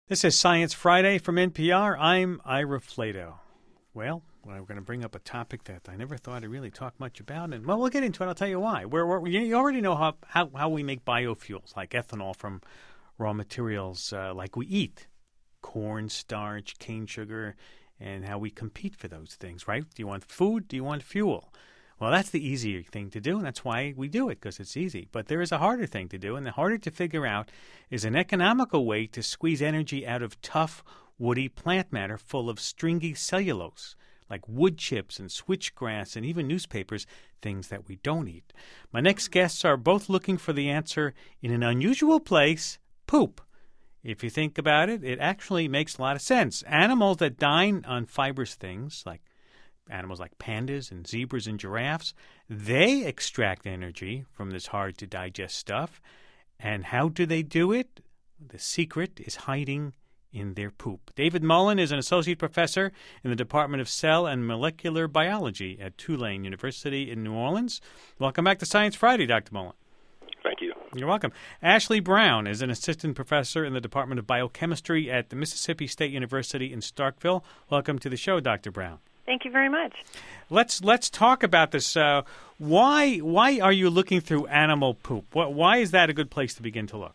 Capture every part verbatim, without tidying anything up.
This is Science Friday from N P R. I'm Ira Flato. Well, we're going to bring up a topic that I never thought I'd really talk much about. And, well, we'll get into it. I'll tell you why. We're, we're, you already know how, how, how we make biofuels, like ethanol from raw materials uh, like we eat. Corn, starch, cane sugar, and how we compete for those things, right? Do you want food? Do you want fuel? Well, that's the easier thing to do, and that's why we do it, because it's easy. But there is a harder thing to do, and the harder to figure out is an economical way to squeeze energy out of tough, woody plant matter full of stringy cellulose, like wood chips and switchgrass and even newspapers, things that we don't eat. My next guests are both looking for the answer in an unusual place, poop. If you think about it, it actually makes a lot of sense. Animals that dine on fibrous things, like animals like pandas and zebras and giraffes, they extract energy from this hard-to-digest stuff. And how do they do it? The secret is hiding in their poop. David Mullen is an associate professor in the Department of Cell and Molecular Biology at Tulane University in New Orleans. Welcome back to Science Friday, Doctor Mullen. Thank you. You're welcome. Ashley Brown is an assistant professor in the Department of Biochemistry at the Mississippi State University in Starkville. Welcome to the show, Doctor Brown. Thank you very much. Let's let's talk about this. Uh, why why are you looking through animal poop? What, why is that a good place to begin to look?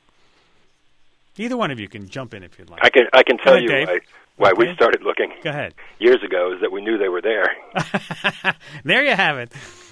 Either one of you can jump in if you'd like. I can I can tell ahead, you Dave. why, why okay. we started looking. Go ahead. Years ago is that we knew they were there. There you have it.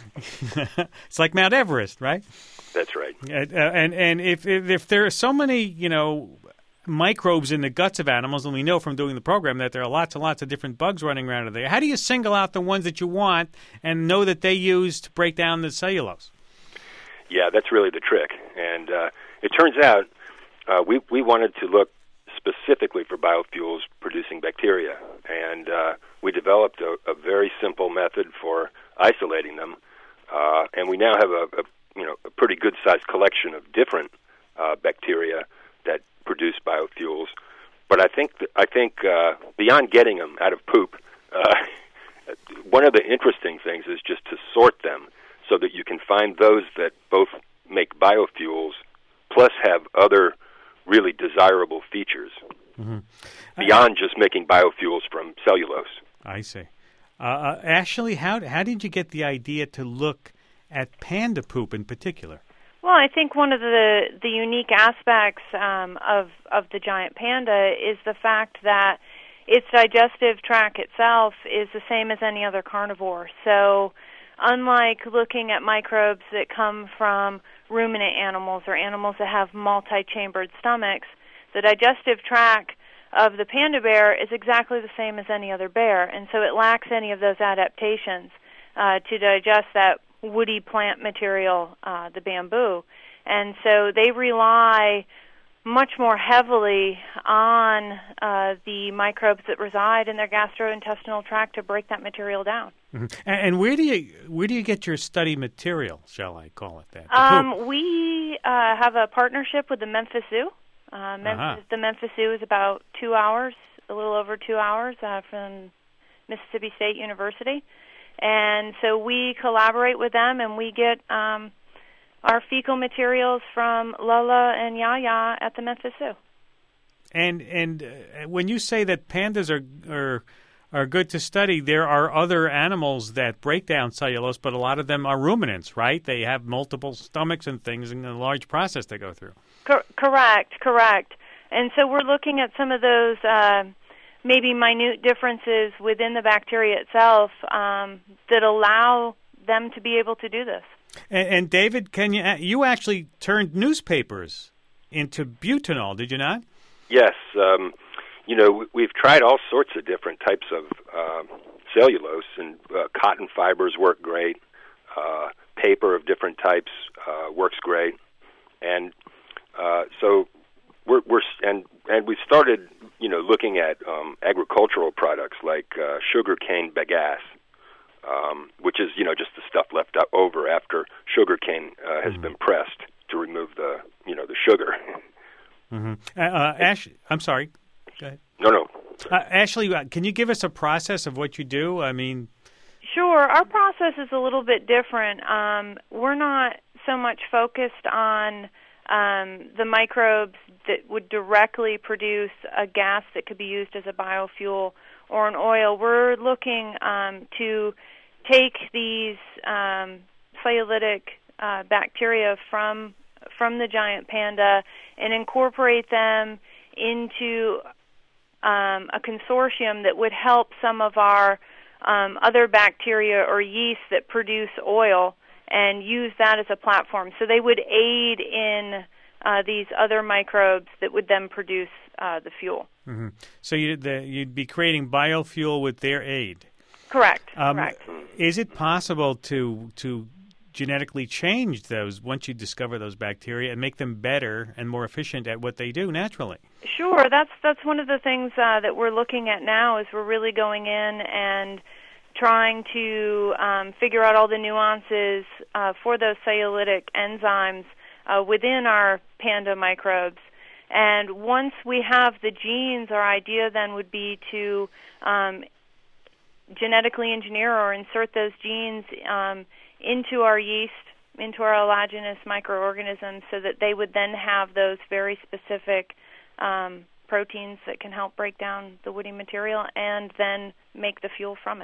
It's like Mount Everest, right? That's right. Uh, and and if, if if there are so many, you know, microbes in the guts of animals, and we know from doing the program that there are lots and lots of different bugs running around in there, how do you single out the ones that you want and know that they use to break down the cellulose? Yeah, that's really the trick. And uh, it turns out uh, we we wanted to look specifically for biofuels producing bacteria, and uh, we developed a, a very simple method for isolating them. Uh, and we now have a, a you know a pretty good sized collection of different uh, bacteria that produce biofuels. But I think th- I think uh, beyond getting them out of poop, uh, one of the interesting things is just to sort them so that you can find those that both make biofuels plus have other really desirable features mm-hmm. beyond just making biofuels from cellulose. I see. Uh, uh, Ashley, how how did you get the idea to look at panda poop in particular? Well, I think one of the, the unique aspects um, of of the giant panda is the fact that its digestive tract itself is the same as any other carnivore. So unlike looking at microbes that come from ruminant animals or animals that have multi-chambered stomachs, the digestive tract of the panda bear is exactly the same as any other bear, and so it lacks any of those adaptations uh, to digest that woody plant material, uh, the bamboo. And so they rely much more heavily on uh, the microbes that reside in their gastrointestinal tract to break that material down. Mm-hmm. And, and where do you where do you get your study material, shall I call it that? Um, we uh, have a partnership with the Memphis Zoo. Uh, Memphis, uh-huh. The Memphis Zoo is about two hours, a little over two hours uh, from Mississippi State University. And so we collaborate with them, and we get um, our fecal materials from Lala and Yaya at the Memphis Zoo. And and uh, when you say that pandas are, are are good to study, there are other animals that break down cellulose, but a lot of them are ruminants, right? They have multiple stomachs and things and a large process they go through. Cor- correct, correct. And so we're looking at some of those uh, maybe minute differences within the bacteria itself um, that allow them to be able to do this. And, and David, can you you actually turned newspapers into butanol, did you not? Yes. Um, you know, we've tried all sorts of different types of uh, cellulose, and uh, cotton fibers work great. Uh, paper of different types uh, works great. And uh, so we're, we're and and we've started, you know, looking at um, agricultural products like uh, sugarcane bagasse, um, which is, you know, just the stuff left over after sugarcane uh, has mm-hmm. been pressed to remove the, you know, the sugar. Mm-hmm. Uh, uh, Ash, I'm sorry. Go ahead. No, no. Uh, Ashley, uh, can you give us a process of what you do? I mean, sure. Our process is a little bit different. Um, we're not so much focused on um, the microbes that would directly produce a gas that could be used as a biofuel or an oil. We're looking um, to take these um, cellulitic uh, bacteria from from the giant panda and incorporate them into um, a consortium that would help some of our um, other bacteria or yeast that produce oil and use that as a platform. So they would aid in uh, these other microbes that would then produce uh, the fuel. Mm-hmm. So you'd, the, you'd be creating biofuel with their aid. Correct. Um, correct. Is it possible to to genetically change those once you discover those bacteria and make them better and more efficient at what they do naturally? Sure. That's that's one of the things uh, that we're looking at now. Is we're really going in and trying to um, figure out all the nuances uh, for those cellulitic enzymes uh, within our panda microbes. And once we have the genes, our idea then would be to um, genetically engineer or insert those genes um, into our yeast, into our ellagenous microorganisms, so that they would then have those very specific um, proteins that can help break down the woody material and then make the fuel from it.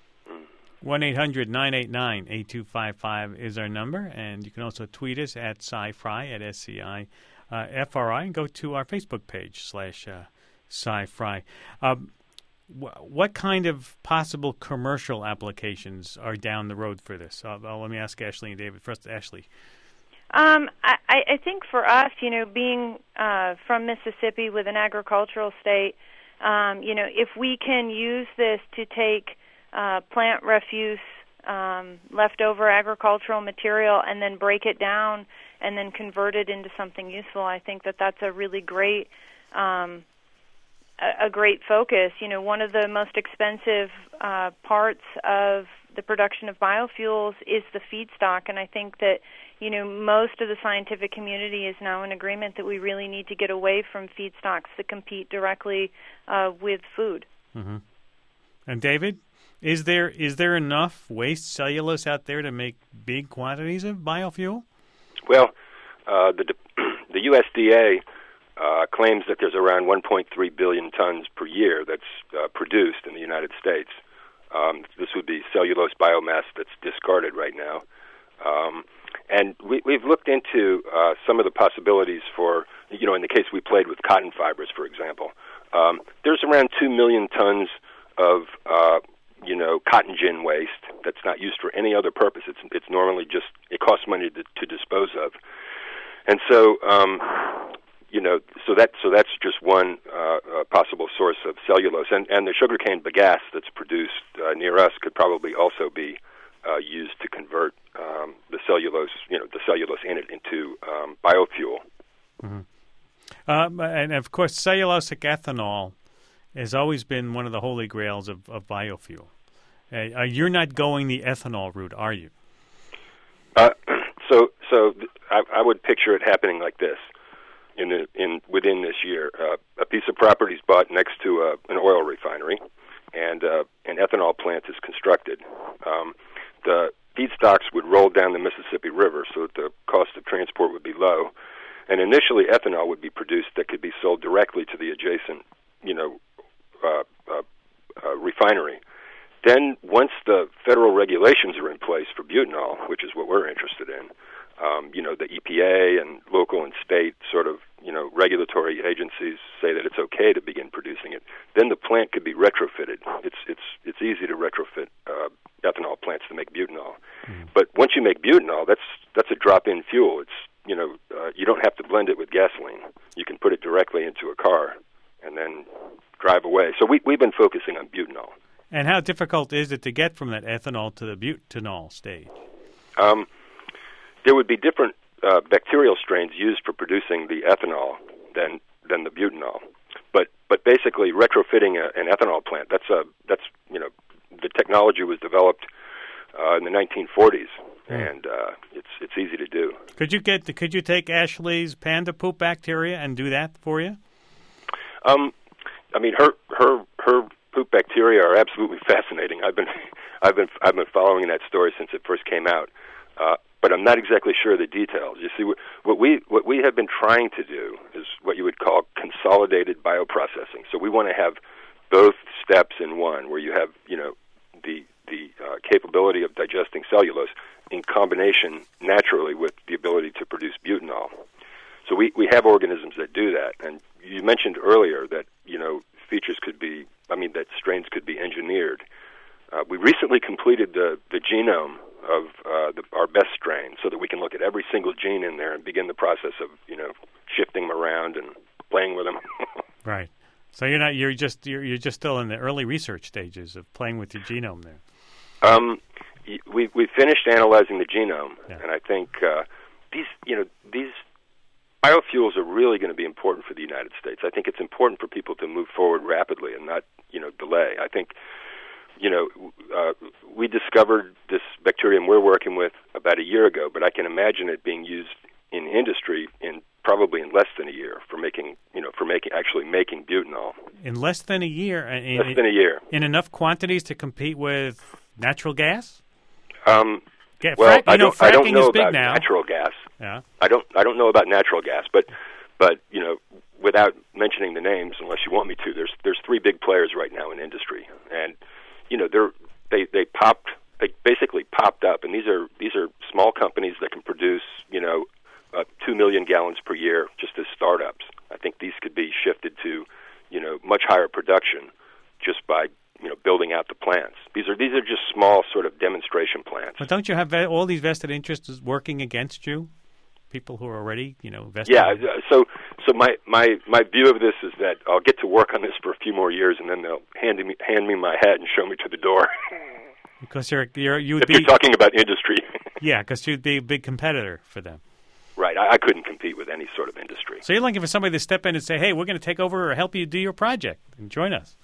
one eight hundred nine eight nine eight two five five is our number, and you can also tweet us at SciFri, at S C I F R I, and go to our Facebook page, slash uh, SciFri. Um, wh- what kind of possible commercial applications are down the road for this? Uh, well, let me ask Ashley and David. First, Ashley. Um, I, I think for us, you know, being uh, from Mississippi with an agricultural state, um, you know, if we can use this to take uh, plant refuse, um, leftover agricultural material, and then break it down and then convert it into something useful, I think that that's a really great, um, a, a great focus. You know, one of the most expensive uh, parts of the production of biofuels is the feedstock, and I think that, you know, most of the scientific community is now in agreement that we really need to get away from feedstocks that compete directly uh, with food. Mm-hmm. And David, is there is there enough waste cellulose out there to make big quantities of biofuel? Well, uh, the the U S D A uh, claims that there's around one point three billion tons per year that's uh, produced in the United States. Um, this would be cellulose biomass that's discarded right now. Um, and we, we've looked into uh, some of the possibilities for, you know, in the case we played with cotton fibers, for example. Um, there's around two million tons of, uh, you know, cotton gin waste that's not used for any other purpose. It's it's normally just, it costs money to, to dispose of. And so, um, you know, so that so that's just one uh, uh, possible source of cellulose. And, and the sugarcane bagasse that's produced uh, near us could probably also be uh, used to convert um, the cellulose, you know, the cellulose in it into um, biofuel. Mm-hmm. Um, and, of course, cellulosic ethanol has always been one of the holy grails of, of biofuel. Uh, you're not going the ethanol route, are you? Uh, so so th- I, I would picture it happening like this. In the, in within this year, uh, a piece of property is bought next to a, an oil refinery, and uh, an ethanol plant is constructed. Um, the feedstocks would roll down the Mississippi River, so that the cost of transport would be low. And initially, ethanol would be produced that could be sold directly to the adjacent, you know, uh, uh, uh, refinery. Then, once the federal regulations are in place for butanol, which is what we're interested in, um, you know, the E P A and local and state sort of, you know, regulatory agencies say that it's okay to begin producing it. Then the plant could be retrofitted. It's it's it's easy to retrofit uh, ethanol plants to make butanol. Mm. But once you make butanol, that's that's a drop-in fuel. It's you know, uh, you don't have to blend it with gasoline. You can put it directly into a car and then drive away. So we we've been focusing on butanol. And how difficult is it to get from that ethanol to the butanol stage? Um, there would be different uh, bacterial strains used for producing the ethanol than than the butanol. But but basically, retrofitting a, an ethanol plant, that's a that's you know the technology was developed uh, in the nineteen forties, mm. and uh, it's it's easy to do. Could you get could you take Ashley's panda poop bacteria and do that for you? Um, I mean her her her. poop bacteria are absolutely fascinating. I've been, I've been, I've been following that story since it first came out. Uh, but I'm not exactly sure of the details. You see, what we what we have been trying to do is what you would call consolidated bioprocessing. So we want to have both steps in one, where you have, you know, the the uh, capability of digesting cellulose in combination naturally with the ability to produce butanol. So we, we have organisms that do that. And you mentioned earlier that, you know, features could be, I mean, that strains could be engineered. Uh, we recently completed the, the genome of uh, the, our best strain so that we can look at every single gene in there and begin the process of, you know, shifting them around and playing with them. Right. So you're not, you're just, you're, you're just still in the early research stages of playing with your genome there. Um, we we finished analyzing the genome, yeah. and I think uh, these you know these biofuels are really going to be important for the United States. I think it's important for people to move forward rapidly and not you know delay. I think you know uh, we discovered this bacterium we're working with about a year ago, but I can imagine it being used in industry in probably in less than a year for making you know for making actually making butanol. In less than a year. In, less than a year. In enough quantities to compete with natural gas? Um, Get, well, frack, I don't. know, I don't know is big about now. natural gas. Yeah. I don't. I don't know about natural gas, but but you know, without mentioning the names, unless you want me to, there's there's three big players right now in industry, and you know they're they they popped they basically popped up, and these are these are small companies that can produce you know uh, two million gallons per year just as startups. I think these could be shifted to you know much higher production just by you know, building out the plants. These are these are just small sort of demonstration plants. But don't you have ve- all these vested interests working against you? People who are already, you know, vested. Yeah. So so my, my, my view of this is that I'll get to work on this for a few more years, and then they'll hand me hand me my hat and show me to the door. Because you're you're you would if be you're talking about industry. Yeah, because you'd be a big competitor for them. Right. I, I couldn't compete with any sort of industry. So you're looking for somebody to step in and say, "Hey, we're going to take over or help you do your project and join us."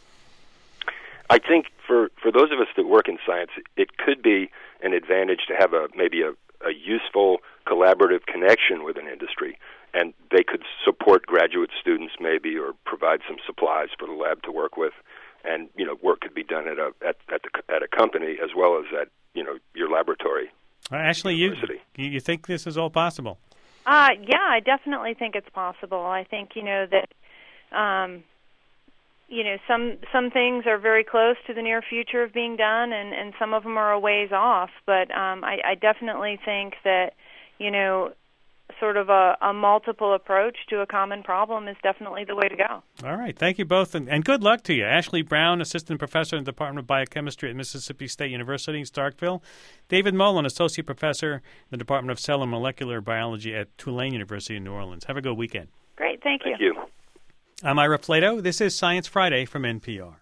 I think for, for those of us that work in science, it could be an advantage to have a maybe a, a useful collaborative connection with an industry, and they could support graduate students maybe or provide some supplies for the lab to work with, and you know work could be done at a at at, the, at a company as well as at you know your laboratory. Well, Ashley, you you think this is all possible? Uh, yeah, I definitely think it's possible. I think you know that. Um, You know, some some things are very close to the near future of being done, and, and some of them are a ways off. But um, I, I definitely think that, you know, sort of a, a multiple approach to a common problem is definitely the way to go. All right. Thank you both, and, and good luck to you. Ashley Brown, Assistant Professor in the Department of Biochemistry at Mississippi State University in Starkville. David Mullen, Associate Professor in the Department of Cell and Molecular Biology at Tulane University in New Orleans. Have a good weekend. Great. Thank you. Thank you. I'm Ira Flato. This is Science Friday from N P R.